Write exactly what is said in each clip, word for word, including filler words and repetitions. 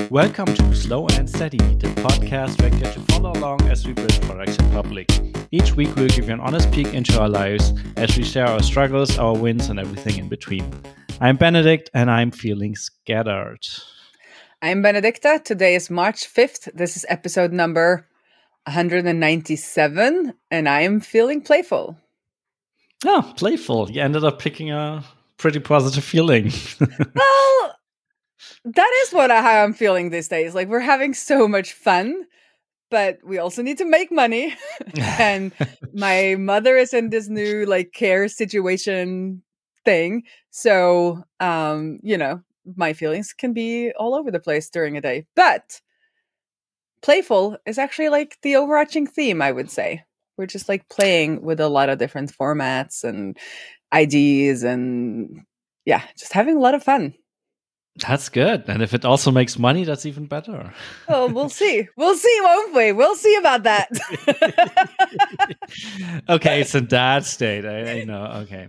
Welcome to Slow and Steady, the podcast where you get to follow along as we build products in public. Each week we'll give you an honest peek into our lives as we share our struggles, our wins, and everything in between. I'm Benedict and I'm feeling scattered. I'm Benedicta. Today is March fifth. This is episode number one hundred ninety-seven and I am feeling playful. Oh, playful. You ended up picking a pretty positive feeling. Well, that is what I, how I'm feeling these days. Like, we're having so much fun, but we also need to make money. And my mother is in this new like care situation thing. So, um, you know, my feelings can be all over the place during a day. But playful is actually like the overarching theme, I would say. We're just like playing with a lot of different formats and ideas and yeah, just having a lot of fun. That's good. And if it also makes money, that's even better. Well, we'll see. We'll see, won't we? We'll see about that. Okay, it's in that state. I, I know. Okay.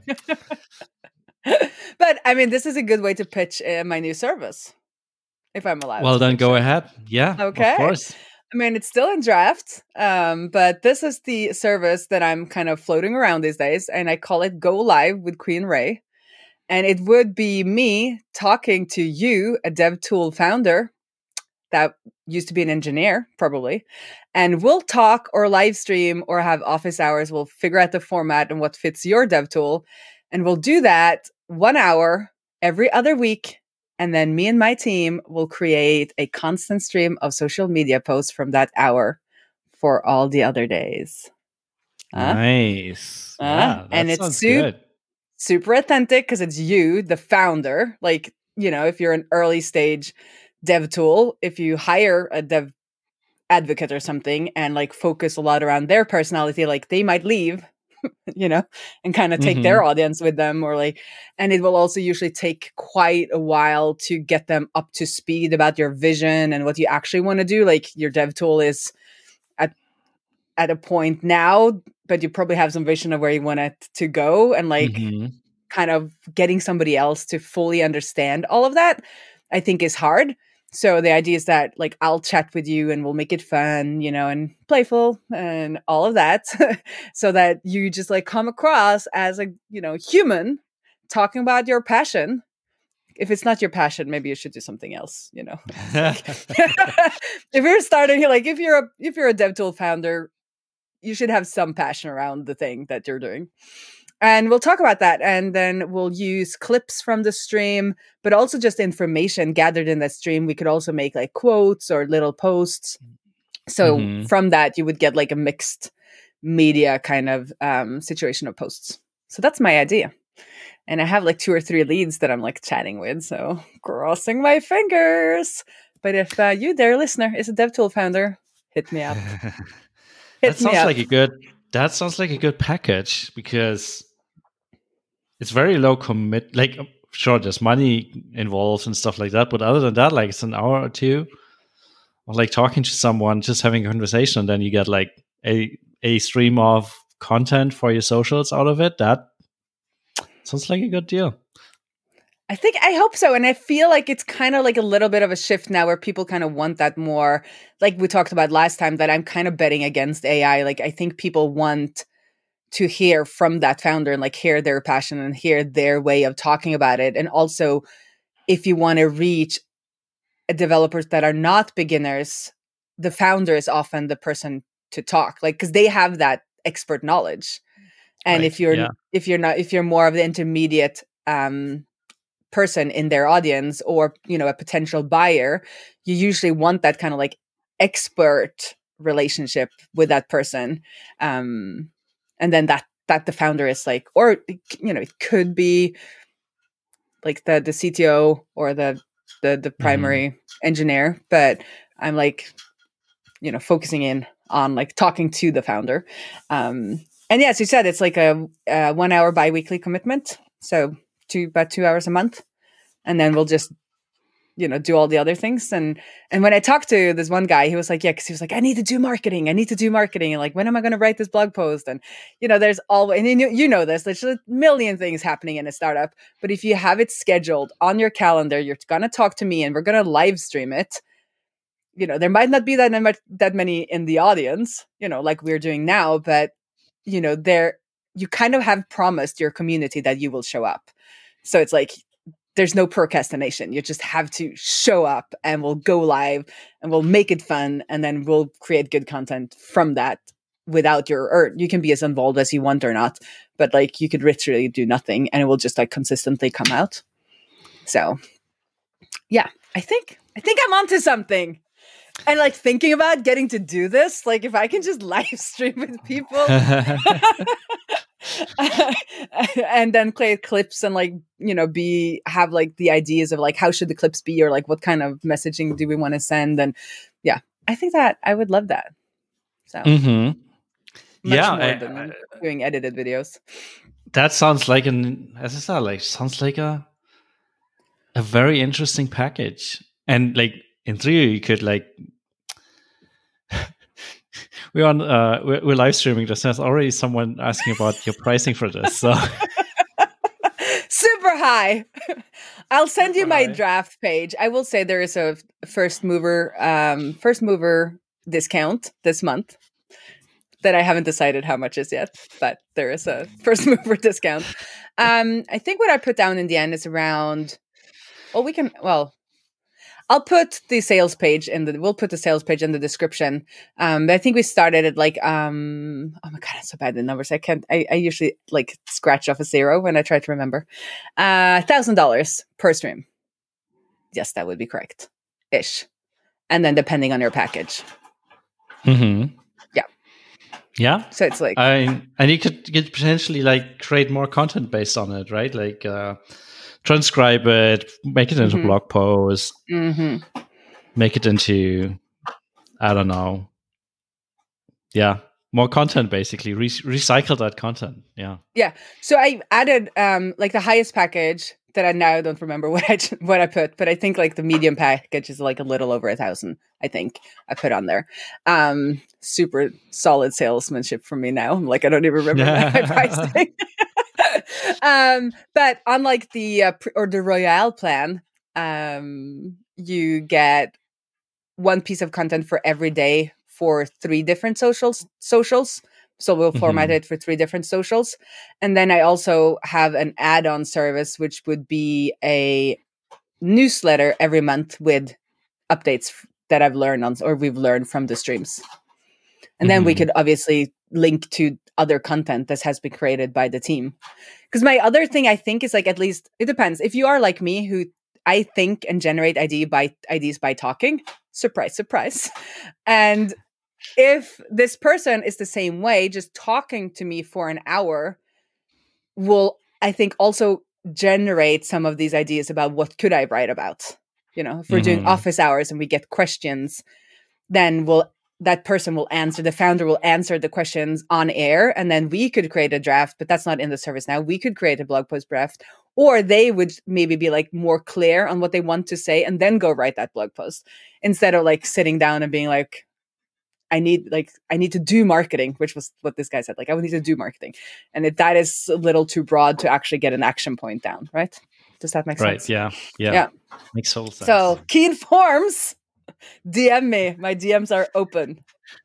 But I mean, this is a good way to pitch uh, my new service, if I'm allowed. Well, to then pitch go it. ahead. Yeah, Okay. of course. I mean, it's still in draft, um, but this is the service that I'm kind of floating around these days, and I call it Go Live with Queen Ray. And it would be me talking to you, a DevTool founder that used to be an engineer, probably. And we'll talk or live stream or have office hours. We'll figure out the format and what fits your DevTool. And we'll do that one hour every other week. And then me and my team will create a constant stream of social media posts from that hour for all the other days. Huh? Nice. Uh, yeah, that and it's sounds su- good. super authentic because it's you, the founder. Like, you know, if you're an early stage dev tool, if you hire a dev advocate or something and like focus a lot around their personality, like they might leave, you know, and kind of take Mhm. their audience with them, or like, and it will also usually take quite a while to get them up to speed about your vision and what you actually want to do. Like, your dev tool is at at a point now, but you probably have some vision of where you want it to go, and like Mhm. kind of getting somebody else to fully understand all of that, I think is hard. So the idea is that like I'll chat with you and we'll make it fun, you know, and playful and all of that so that you just like come across as a, you know, human talking about your passion. If it's not your passion, maybe you should do something else, you know. Like, if you're starting here, like if you're a if you're a DevTool founder, you should have some passion around the thing that you're doing. And we'll talk about that. And then we'll use clips from the stream, but also just information gathered in that stream. We could also make like quotes or little posts. So Mhm. from that, you would get like a mixed media kind of um, situation of posts. So that's my idea. And I have like two or three leads that I'm like chatting with. So crossing my fingers. But if uh, you, dear listener, is a DevTool founder, hit me up. that Hit me sounds up. like a good. That sounds like a good package because it's very low commit. Like, sure, there's money involved and stuff like that, but other than that, like it's an hour or two of like talking to someone, just having a conversation, and then you get like a a stream of content for your socials out of it. That sounds like a good deal. I think, I hope so. And I feel like it's kind of like a little bit of a shift now where people kind of want that more, like we talked about last time, that I'm kind of betting against A I. Like, I think people want to hear from that founder and like hear their passion and hear their way of talking about it. And also, if you want to reach developers that are not beginners, the founder is often the person to talk, like, because they have that expert knowledge. And Right, if you're yeah. if you're not if you're more of the intermediate um person in their audience, or you know, a potential buyer, you usually want that kind of like expert relationship with that person, um and then that that the founder is like, or you know, it could be like the the C T O or the the the primary mm-hmm. engineer, but I'm like, you know, focusing in on like talking to the founder. Um and yes, you said it's like a, a one hour bi-weekly commitment, so two about two hours a month, and then we'll just, you know, do all the other things. And and when I talked to this one guy, he was like, yeah, because he was like, I need to do marketing. I need to do marketing. And like, when am I going to write this blog post? And, you know, there's always, and you, you know this, there's a million things happening in a startup. But if you have it scheduled on your calendar, you're going to talk to me and we're going to live stream it. you know, there might not be that much, that many in the audience, you know, like we're doing now, but, you know, there, you kind of have promised your community that you will show up. So it's like, there's no procrastination. You just have to show up and we'll go live and we'll make it fun. And then we'll create good content from that without your, or you can be as involved as you want or not, but like you could literally do nothing and it will just like consistently come out. So yeah, I think, I think I'm onto something. And like thinking about getting to do this, like if I can just live stream with people and then play clips and like, you know, be, have like the ideas of like, how should the clips be? Or like, what kind of messaging do we want to send? And yeah, I think that I would love that. So mm-hmm. much yeah, more I, than I, doing edited videos. That sounds like an, as I said, like sounds like a, a very interesting package. And like in theory, you could like, we're on, uh, we're, we're live streaming this. There's already someone asking about your pricing for this. So super high. I'll send Super you my high. draft page. I will say there is a first mover, um, first mover discount this month that I haven't decided how much is yet, but there is a first mover discount. Um, I think what I put down in the end is around, well, we can, well, I'll put the sales page in the, we'll put the sales page in the description. Um, but I think we started at like, um, oh my God, I'm so bad at numbers. I can't, I, I usually like scratch off a zero when I try to remember. Uh, one thousand dollars per stream. Yes, that would be correct. Ish. And then depending on your package. mm-hmm. Yeah. Yeah. So it's like, I, and you could, you could potentially like create more content based on it, right? Like, uh, transcribe it, make it into mm-hmm. blog post, mm-hmm. make it into, I don't know. Yeah. More content, basically. Re- recycle that content. Yeah. Yeah. So I added um, like the highest package that I now don't remember what I what I put, but I think like the medium package is like a little over a thousand. I think I put on there. Um, super solid salesmanship from me now. I'm like I don't even remember my pricing. um, but on like the uh, or the Royale plan, um, you get one piece of content for every day for three different socials. Socials. So we'll format mm-hmm. it for three different socials. And then I also have an add-on service, which would be a newsletter every month with updates that I've learned on, or we've learned from the streams. And mm-hmm. then we could obviously link to other content that has been created by the team. Because my other thing I think is like, at least it depends. If you are like me, who I think and generate idea by ideas by talking, surprise, surprise. And if this person is the same way, just talking to me for an hour will, I think, also generate some of these ideas about what could I write about. You know, if we're mm-hmm. doing office hours and we get questions, then we'll, that person will answer, the founder will answer the questions on air, and then we could create a draft, but that's not in the service now. We could create a blog post draft, or they would maybe be like more clear on what they want to say and then go write that blog post instead of like sitting down and being like, I need like I need to do marketing, which was what this guy said. Like I would need to do marketing, and it, that is a little too broad to actually get an action point down. Right? Does that make right, sense? Right. Yeah. Yeah. Yeah. Makes total sense. So Keen Forms, D M me. My D Ms are open.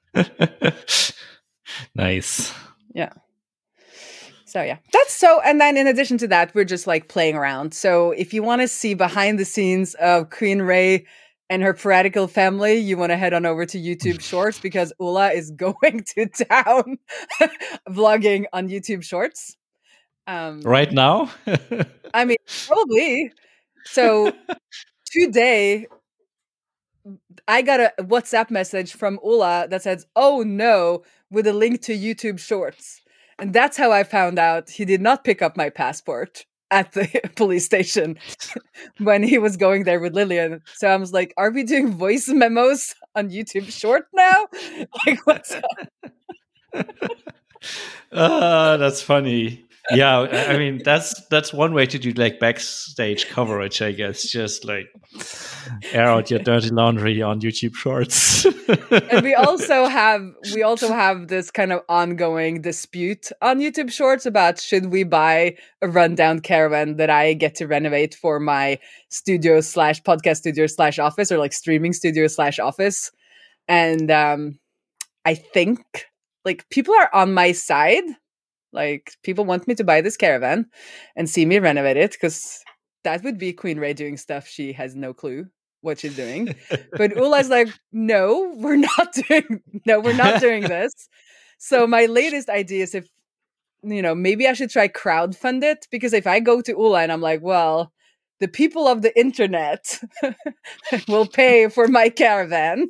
Nice. Yeah. So yeah, that's so. And then in addition to that, we're just like playing around. So if you want to see behind the scenes of Queen Ray and her piratical family, you want to head on over to YouTube Shorts because Ola is going to town vlogging on YouTube Shorts. Um, right now? I mean, probably. So today, I got a WhatsApp message from Ola that says, oh no, with a link to YouTube Shorts. And that's how I found out he did not pick up my passport at the police station when he was going there with Lillian. So I was like, are we doing voice memos on YouTube Short now? Like, what's up? uh, that's funny. Yeah, I I mean that's that's one way to do like backstage coverage, I guess. Just like air out your dirty laundry on YouTube Shorts. And we also have we also have this kind of ongoing dispute on YouTube Shorts about should we buy a rundown caravan that I get to renovate for my studio slash podcast studio slash office, or like streaming studio slash office. And um I think like people are on my side. Like people want me to buy this caravan and see me renovate it, because that would be Queen Ray doing stuff she has no clue what she's doing. But Ula's like, no, we're not doing no, we're not doing this. So my latest idea is, if you know, maybe I should try crowdfund it, because if I go to Ula and I'm like, well, the people of the internet will pay for my caravan,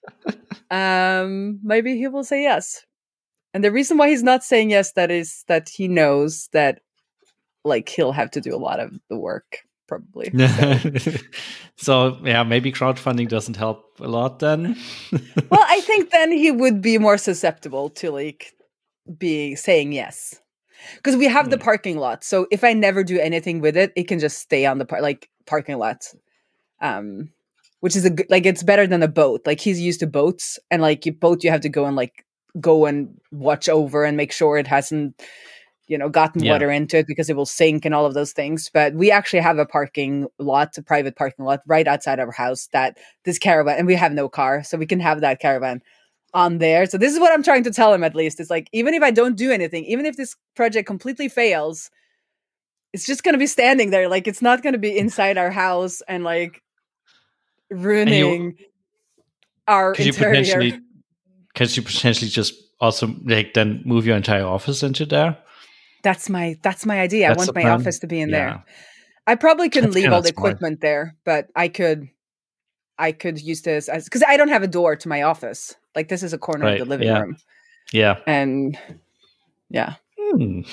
um, maybe he will say yes. And the reason why he's not saying yes, that is that he knows that like he'll have to do a lot of the work, probably. So, so yeah, maybe crowdfunding doesn't help a lot then. Well, I think then he would be more susceptible to like be saying yes. Because we have mm. the parking lot. So if I never do anything with it, it can just stay on the par- like parking lot. Um which is a good, like it's better than a boat. Like he's used to boats, and like you boat you have to go and like go and watch over and make sure it hasn't, you know, gotten yeah. water into it, because it will sink and all of those things. But we actually have a parking lot, a private parking lot right outside our house, that this caravan, and we have no car, so we can have that caravan on there. So this is what I'm trying to tell him, at least. It's like, even if I don't do anything, even if this project completely fails, it's just going to be standing there. Like it's not going to be inside our house and like ruining and you, our could interior. You potentially, could you potentially just also like then move your entire office into there? That's my that's my idea. That's I want my plan. office to be in yeah. there. I probably couldn't That's leave all the smart. equipment there, but I could I could use this as, because I don't have a door to my office. Like this is a corner right. of the living yeah. room. Yeah. And yeah. Hmm.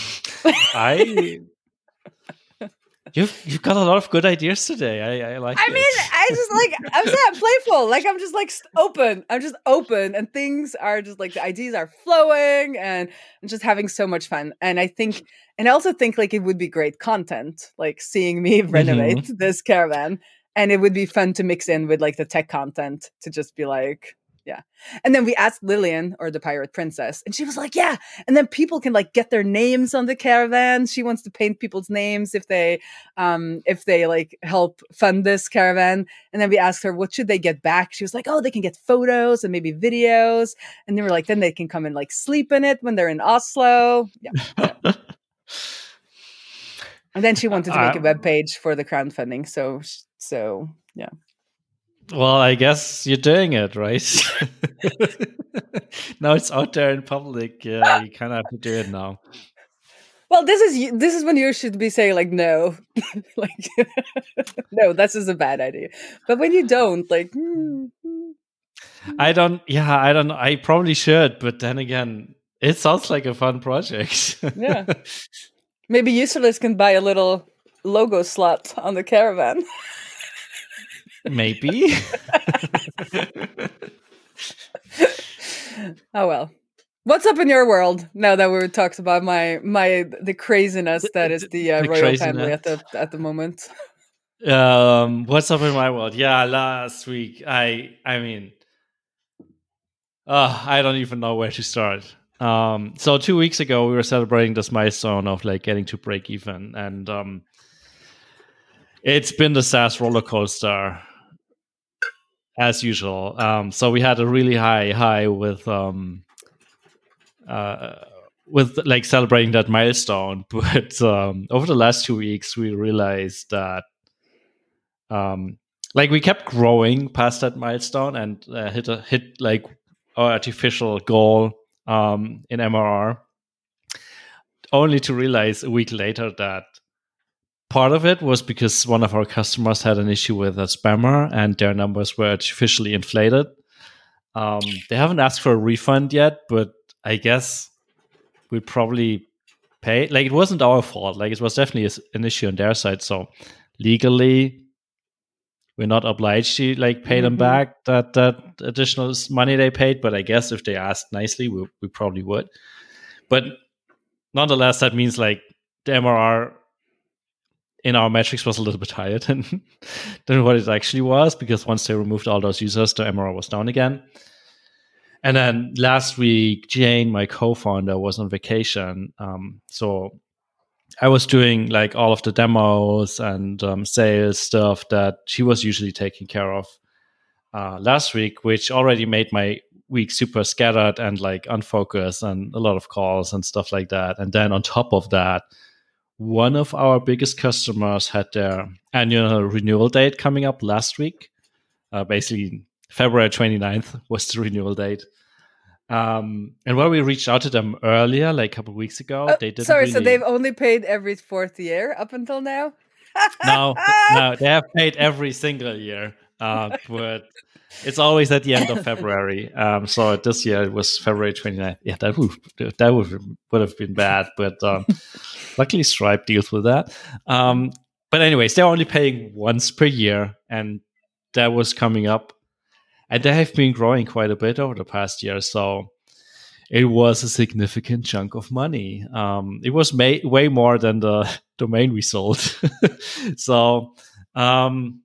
I You've you've got a lot of good ideas today. I, I like I it. mean, I just like I'm so playful. Like I'm just like open. I'm just open, and things are just like the ideas are flowing, and I'm just having so much fun. And I think, and I also think like it would be great content, like seeing me renovate mm-hmm. this caravan, and it would be fun to mix in with like the tech content to just be like. Yeah. And then we asked Lillian, or the Pirate Princess, and she was like, yeah. And then people can like get their names on the caravan. She wants to paint people's names if they um if they like help fund this caravan. And then we asked her, what should they get back? She was like, oh, they can get photos and maybe videos. And then we're like, then they can come and like sleep in it when they're in Oslo. Yeah. yeah. And then she wanted to make a web page for the crowdfunding. So so yeah. Well, I guess you're doing it, right? Now it's out there in public. Yeah, you kind of have to do it now. Well, this is this is when you should be saying like no, like no, this is a bad idea. But when you don't, like, mm, mm. I don't. Yeah, I don't. I probably should, but then again, it sounds like a fun project. Yeah, maybe Useless can buy a little logo slot on the caravan. Maybe. Oh well. What's up in your world now that we talked about my my the craziness that is the, uh, the royal craziness. family at the at the moment? Um, what's up in my world? Yeah, last week I I mean, uh, I don't even know where to start. Um, so two weeks ago we were celebrating this milestone of like getting to break even, and um, it's been the SaaS roller coaster. As usual. Um, so we had a really high high with um, uh, with like celebrating that milestone. But um, over the last two weeks, we realized that um, like we kept growing past that milestone and uh, hit a hit like our artificial goal um, in M R R, only to realize a week later that part of it was because one of our customers had an issue with a spammer and their numbers were artificially inflated. Um, they haven't asked for a refund yet, but I guess we'd probably pay. Like, it wasn't our fault. Like, it was definitely an issue on their side. So legally, we're not obliged to like pay mm-hmm. them back that that additional money they paid. But I guess if they asked nicely, we, we probably would. But nonetheless, that means like the M R R in our metrics was a little bit higher than, than what it actually was, because once they removed all those users, the M R R was down again. And then last week, Jane, my co-founder, was on vacation. Um, so I was doing like all of the demos and um, sales stuff that she was usually taking care of uh, last week, which already made my week super scattered and like unfocused and a lot of calls and stuff like that. And then on top of that, one of our biggest customers had their annual renewal date coming up last week. Uh, basically, February twenty-ninth was the renewal date. Um, and when we reached out to them earlier, like a couple of weeks ago, oh, they didn't. Sorry, really... so they've only paid every fourth year up until now? no, no, they have paid every single year, uh, but it's always at the end of February. Um, so this year it was February twenty-ninth. Yeah, that would that would would have been bad, but um, luckily Stripe deals with that. Um, but anyways, they're only paying once per year, and that was coming up. And they have been growing quite a bit over the past year. So it was a significant chunk of money. Um, it was may- way more than the domain we sold. so um,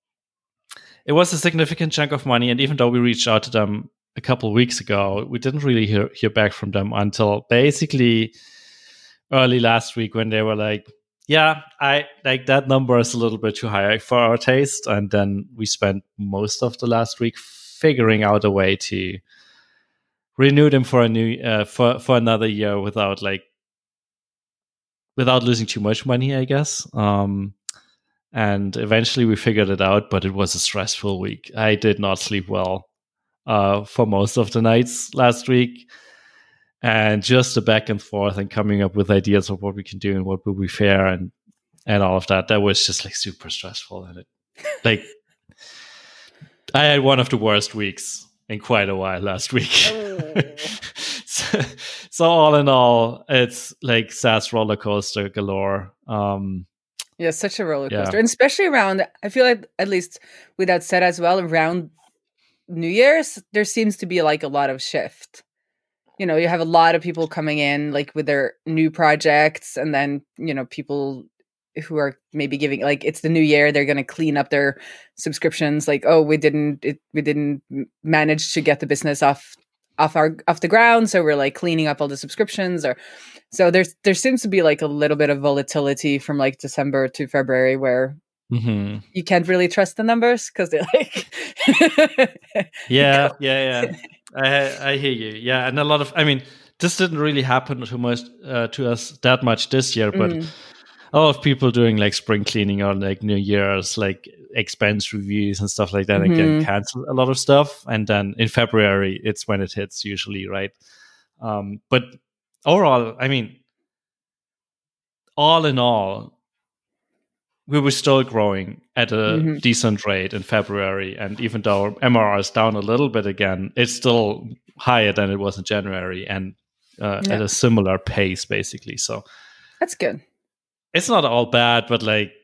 it was a significant chunk of money. And even though we reached out to them a couple of weeks ago, we didn't really hear, hear back from them until basically early last week, when they were like, yeah, I like that number is a little bit too high for our taste. And then we spent most of the last week figuring out a way to renew them for a new uh, for for another year without like without losing too much money, I guess. Um, and eventually we figured it out, but it was a stressful week. I did not sleep well uh, for most of the nights last week. And just the back and forth and coming up with ideas of what we can do and what will be fair and and all of that. That was just like super stressful. And it like I had one of the worst weeks in quite a while last week. Oh. so, so all in all, it's like SaaS roller coaster galore. Um, yeah, such a roller coaster, yeah. And especially around. I feel like at least with that said as well, around New Year's, there seems to be like a lot of shift. You know, you have a lot of people coming in like with their new projects, and then, you know, people who are maybe giving like it's the new year, they're going to clean up their subscriptions. Like, oh, we didn't, it, we didn't manage to get the business off, off our, off the ground. So we're like cleaning up all the subscriptions, or so there's, there seems to be like a little bit of volatility from like December to February where mm-hmm. you can't really trust the numbers because they're like, yeah, yeah, yeah. I I hear you. Yeah, and a lot of, I mean, this didn't really happen too much uh, to us that much this year, but mm. a lot of people doing like spring cleaning or like New Year's, like expense reviews and stuff like that, mm-hmm. and can cancel a lot of stuff. And then in February, it's when it hits usually, right? Um, but overall, I mean, all in all, we were still growing at a mm-hmm. decent rate in February. And even though M R R is down a little bit again, it's still higher than it was in January and uh, yeah. at a similar pace, basically. So that's good. It's not all bad, but like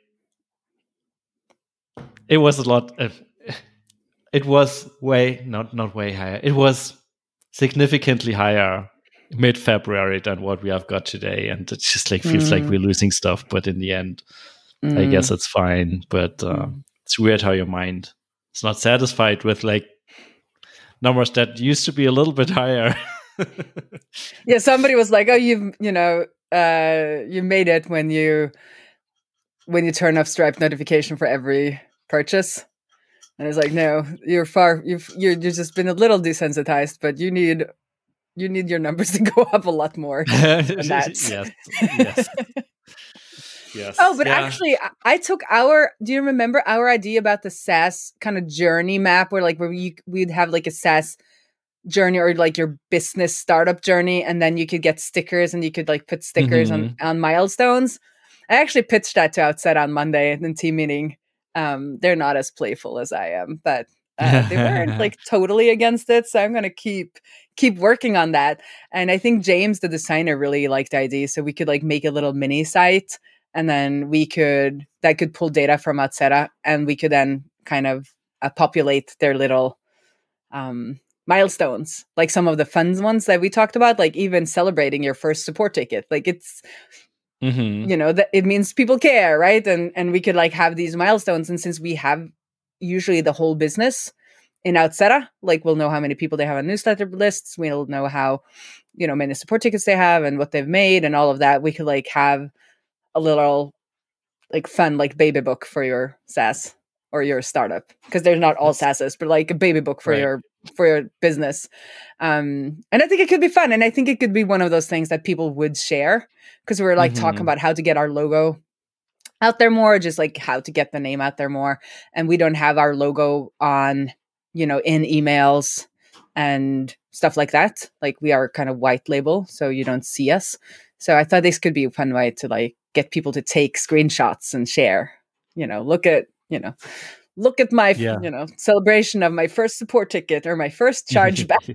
it was a lot of, it was way, not, not way higher. It was significantly higher mid-February than what we have got today. And it just like feels mm. like we're losing stuff, but in the end, Mm. I guess it's fine, but uh, mm. it's weird how your mind is not satisfied with like numbers that used to be a little bit higher. Yeah, somebody was like, "Oh, you you know, uh, you made it when you when you turn off Stripe notification for every purchase." And it's like, "No, you're far you've you're you've just been a little desensitized, but you need you need your numbers to go up a lot more than that." Yes, yes. Yes. Oh, but yeah. actually, I, I took our. Do you remember our idea about the SaaS kind of journey map, where like where you we'd have like a SaaS journey or like your business startup journey, and then you could get stickers and you could like put stickers mm-hmm. on on milestones. I actually pitched that to Outset on Monday in the team meeting. Um, they're not as playful as I am, but uh, they weren't like totally against it. So I'm gonna keep keep working on that. And I think James, the designer, really liked the idea, so we could like make a little mini site. And then we could, that could pull data from Outseta, and we could then kind of uh, populate their little, um, milestones, like some of the fun ones that we talked about, like even celebrating your first support ticket. Like it's, Mm-hmm. you know, that it means people care, right? And and we could like have these milestones. And since we have usually the whole business in Outsera, like we'll know how many people they have on newsletter lists. We'll know how, you know, many support tickets they have and what they've made and all of that. We could like have a little like fun, like baby book for your SaaS or your startup, because they're not all SaaSes, but like a baby book for Right. your for your business. Um, and I think it could be fun, and I think it could be one of those things that people would share, because we're like Mm-hmm. talking about how to get our logo out there more, just like how to get the name out there more. And we don't have our logo on, you know, in emails and stuff like that. Like we are kind of white label, so you don't see us. So I thought this could be a fun way to like get people to take screenshots and share, you know, look at, you know, look at my, Yeah. you know, celebration of my first support ticket or my first chargeback.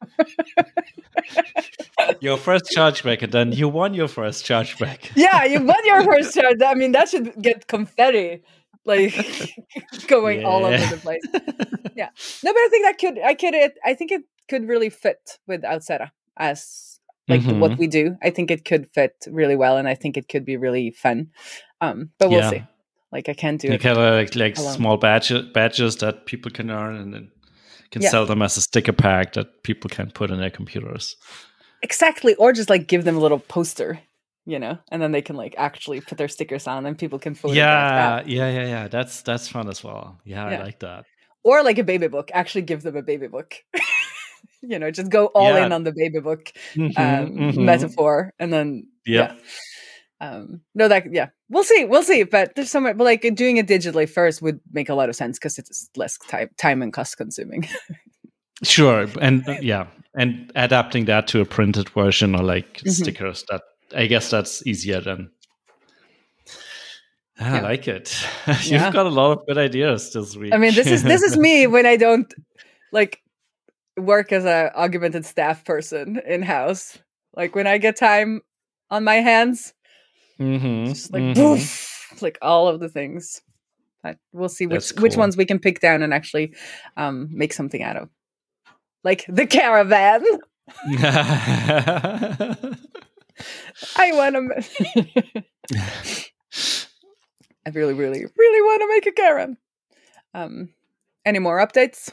Your first chargeback, and then you won your first chargeback. Yeah, you won your first charge. I mean, that should get confetti like going all over Yeah. the place. Yeah. No, but I think that could, I could, it, I think it could really fit with Outsera as like Mhm. what we do. I think it could fit really well, and I think it could be really fun. Um, but we'll Yeah. see. Like I can't do You it. kind of like, like alone. small badges, badges that people can earn, and then can Yeah. sell them as a sticker pack that people can put in their computers. Exactly. Or just like give them a little poster, you know, and then they can like actually put their stickers on and people can photograph Yeah, that. yeah, yeah, yeah. That's that's fun as well. Yeah, Yeah. I like that. Or like a baby book. Actually give them a baby book. You know, just go all Yeah. in on the baby book Mhm, um, mhm. metaphor, and then Yep. yeah. Um, no, that yeah, we'll see, we'll see. But there's so much, but like doing it digitally first would make a lot of sense because it's less time, time and cost consuming. Sure, and uh, yeah, and adapting that to a printed version or like Mhm. stickers. That I guess that's easier than. I Yeah. like it. You've Yeah. got a lot of good ideas this week. I mean, this is this is me when I don't like work as a augmented staff person in house. Like when I get time on my hands, Mm-hmm, just like mm-hmm. boof, like all of the things. But we'll see which That's which cool. ones we can pick down and actually um, make something out of. Like the caravan. I want to. I really, really, really want to make a caravan. Um, any more updates?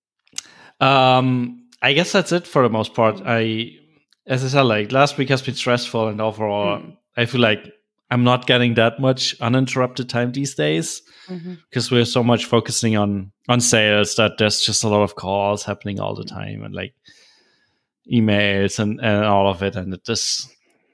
um, I guess that's it for the most part. I, as I said, like last week has been stressful, and overall, Mm. I feel like I'm not getting that much uninterrupted time these days Mhm. because we're so much focusing on on sales that there's just a lot of calls happening all the time, and like emails and, and all of it, and it just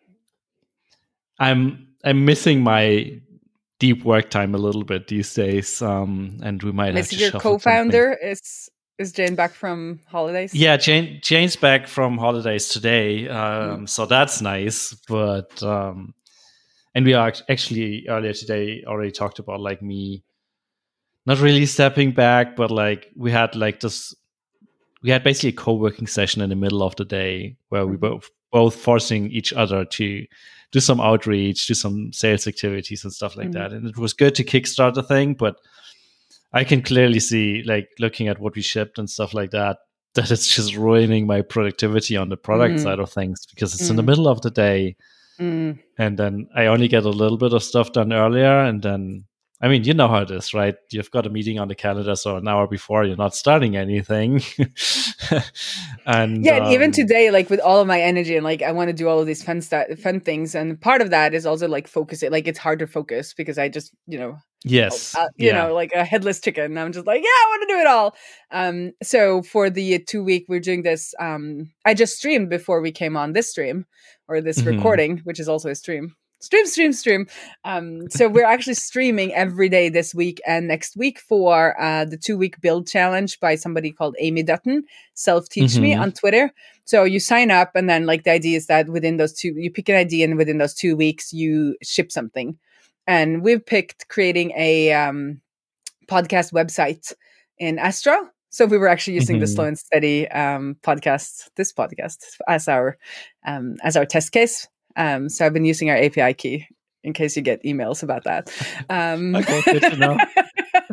I'm I'm missing my deep work time a little bit these days. Um, and we might have Miss to your shuffle something. co-founder is is Jane back from holidays? Yeah, Jane Jane's back from holidays today, um, Mm. so that's nice. But um, and we are act- actually earlier today already talked about like me not really stepping back, but like we had like this. We had basically a co-working session in the middle of the day where we Mhm. both both forcing each other to do some outreach, do some sales activities and stuff like Mhm. that. And it was good to kickstart the thing, but I can clearly see, like looking at what we shipped and stuff like that, that it's just ruining my productivity on the product Mm. side of things because it's in the Mm. middle of the day, Mm. and then I only get a little bit of stuff done earlier, and then I mean, you know how it is, right? You've got a meeting on the calendar, so an hour before you're not starting anything. and Yeah, and even um, today, like with all of my energy and like I want to do all of these fun stuff, fun things, and part of that is also like focusing. Like it's hard to focus because I just, you know, yes, uh, you yeah. know, like a headless chicken. I'm just like, yeah, I want to do it all. Um, so for the two week, we're doing this. Um, I just streamed before we came on this stream or this Mhm. recording, which is also a stream. Stream, stream, stream. Um, so we're actually streaming every day this week and next week for uh, the two week build challenge by somebody called Amy Dutton, Self Teach Me Mhm. on Twitter. So you sign up, and then like the idea is that within those two, you pick an idea, and within those two weeks, you ship something. And we've picked creating a um, podcast website in Astro. So we were actually using the Mhm. Slow and Steady um, podcast, this podcast, as our um, as our test case. Um, so I've been using our A P I key in case you get emails about that. Um, Okay, good to know.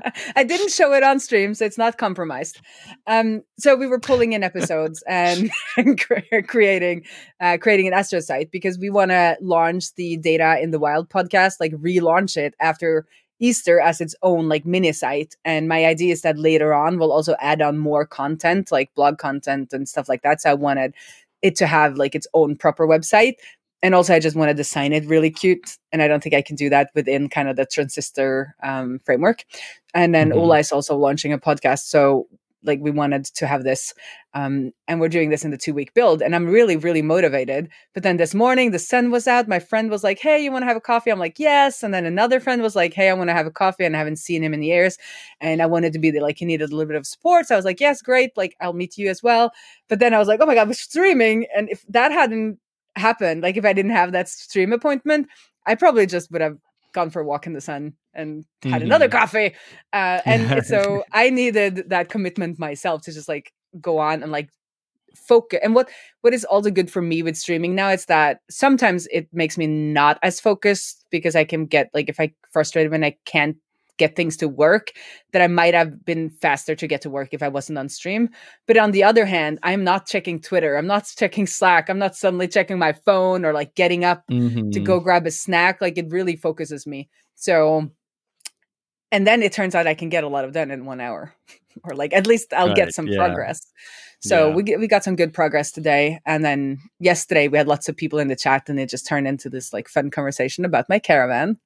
I didn't show it on stream, so it's not compromised. Um, so we were pulling in episodes and, and cre- creating uh, creating an Astro site because we want to launch the Data in the Wild podcast, like relaunch it after Easter as its own like mini site. And my idea is that later on we'll also add on more content, like blog content and stuff like that. So I wanted it to have like its own proper website. And also, I just want to design it really cute. And I don't think I can do that within kind of the Transistor um, framework. And then mm-hmm. Ola is also launching a podcast. So like we wanted to have this. Um, and we're doing this in the two-week build. And I'm really, really motivated. But then this morning, the sun was out. My friend was like, hey, you want to have a coffee? I'm like, yes. And then another friend was like, hey, I want to have a coffee. And I haven't seen him in years. And I wanted to be there, like, he needed a little bit of support. So I was like, yes, great. Like, I'll meet you as well. But then I was like, oh my God, we're streaming. And if that hadn't happened, like if I didn't have that stream appointment, I probably just would have gone for a walk in the sun and had mm-hmm. another coffee. Uh, and so I needed that commitment myself to just like go on and like focus. And what, what is also good for me with streaming now is that sometimes it makes me not as focused because I can get like, if I frustrated when I can't get things to work, that I might have been faster to get to work if I wasn't on stream. But on the other hand, I'm not checking Twitter. I'm not checking Slack. I'm not suddenly checking my phone or like getting up mm-hmm. to go grab a snack. Like it really focuses me. So, and then it turns out I can get a lot of done in one hour or like, at least I'll right, get some yeah. progress. So yeah. we get, we got some good progress today. And then yesterday we had lots of people in the chat and it just turned into this like fun conversation about my caravan.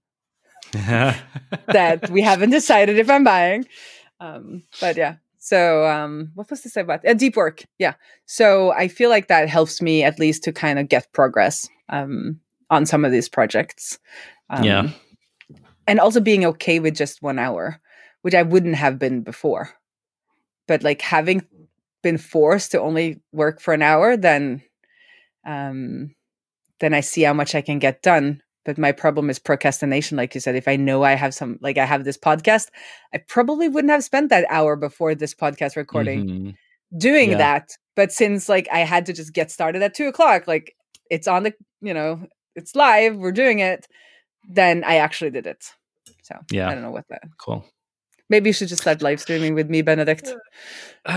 that we haven't decided if I'm buying. Um, but yeah. So um, what was this about? Uh, deep work. Yeah. So I feel like that helps me at least to kind of get progress um, on some of these projects. Um, yeah. And also being okay with just one hour, which I wouldn't have been before. But like having been forced to only work for an hour, then um, then I see how much I can get done. But my problem is procrastination. Like you said, if I know I have some, like I have this podcast, I probably wouldn't have spent that hour before this podcast recording mm-hmm. doing yeah. that. But since like I had to just get started at two o'clock, like it's on the, you know, it's live, we're doing it, then I actually did it. So yeah, I don't know what that. Cool. Maybe you should just start live streaming with me, Benedict. Uh,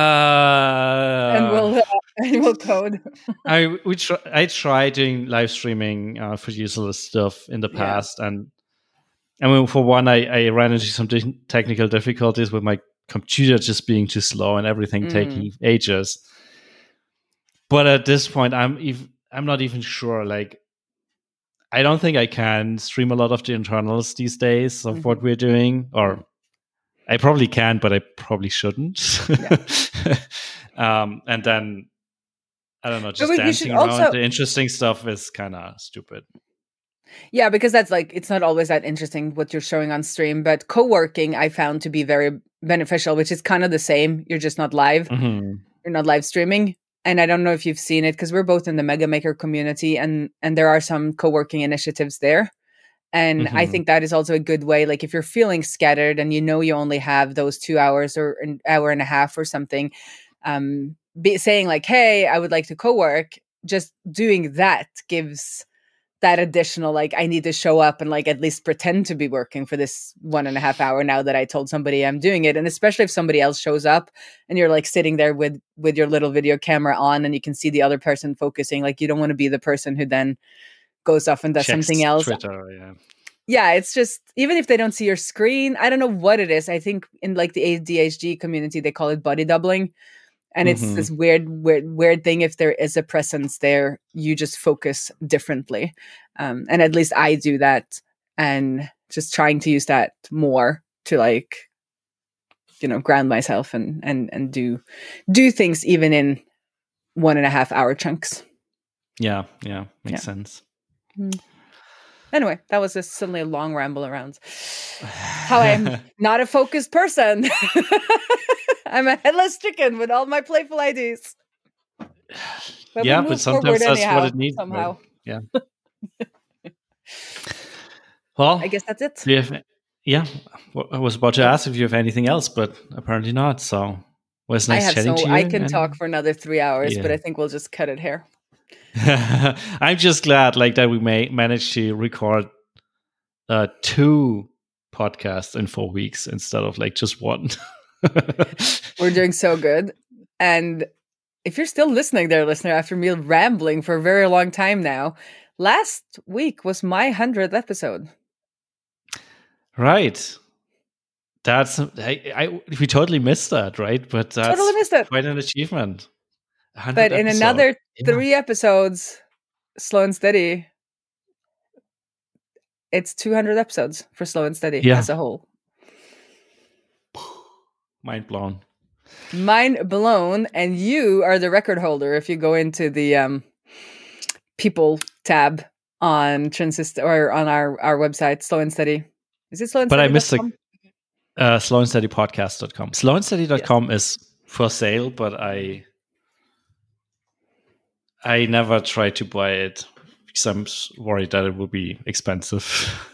and we'll uh, and we'll code. I we try, I tried doing live streaming uh, for useless stuff in the past, yeah. and I mean, for one, I, I ran into some di- technical difficulties with my computer just being too slow and everything mm. taking ages. But at this point, I'm ev- I'm not even sure. Like, I don't think I can stream a lot of the internals these days of mm-hmm. what we're doing, or. I probably can, but I probably shouldn't. Yeah. um, and then, I don't know, just we, dancing around also... the interesting stuff is kind of stupid. Yeah, because that's like, it's not always that interesting what you're showing on stream, but co-working I found to be very beneficial, which is kind of the same. You're just not live. Mm-hmm. You're not live streaming. And I don't know if you've seen it because we're both in the Mega Maker community and, and there are some co-working initiatives there. And mm-hmm. I think that is also a good way. Like if you're feeling scattered and you know you only have those two hours or an hour and a half or something, um, be saying like, hey, I would like to co-work, just doing that gives that additional, like, I need to show up and like at least pretend to be working for this one and a half hour now that I told somebody I'm doing it. And especially if somebody else shows up and you're like sitting there with, with your little video camera on and you can see the other person focusing, like you don't want to be the person who then goes off and does Checks something else. Twitter, yeah. Yeah, it's just, even if they don't see your screen, I don't know what it is. I think in like the A D H D community, they call it body doubling. And mm-hmm. it's this weird, weird, weird thing. If there is a presence there, you just focus differently. Um, and at least I do that and just trying to use that more to like, you know, ground myself and, and, and do, do things even in one and a half hour chunks. Yeah. Yeah. Makes yeah. sense. Mm. Anyway, that was just suddenly a long ramble around how I'm not a focused person. I'm a headless chicken with all my playful ideas. But yeah, but sometimes that's anyhow, what it needs. Somehow. Right? Yeah. Well, I guess that's it. Have, yeah, I was about to ask if you have anything else, but apparently not. So it was nice I have chatting so, to you. I can and, talk for another three hours, yeah. but I think we'll just cut it here. I'm just glad like that we may manage to record uh, two podcasts in four weeks instead of like just one. We're doing so good. And if you're still listening there, listener, after me rambling for a very long time now, last week was my hundredth episode. Right. That's I, I we totally missed that, right? But that's totally missed it. Quite an achievement. But in episode. another yeah. three episodes, Slow and Steady, it's two hundred episodes for Slow and Steady yeah. as a whole. Mind blown. Mind blown. And you are the record holder if you go into the um, people tab on Transistor or on our, our website, Slow and Steady. Is it slow and but steady? But I missed the uh, slow and steady podcast dot com. slow and steady dot com yes. is for sale, but I I never try to buy it because I'm worried that it will be expensive.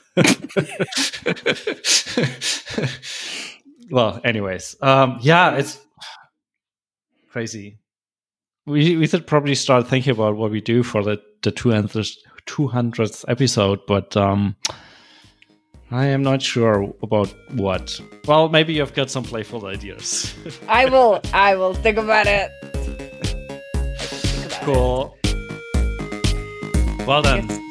Well, anyways, um, yeah, it's crazy. We we should probably start thinking about what we do for the the two hundredth episode, but um, I am not sure about what. Well, maybe you've got some playful ideas. I will. I will think about it. Think about cool. It. Well done.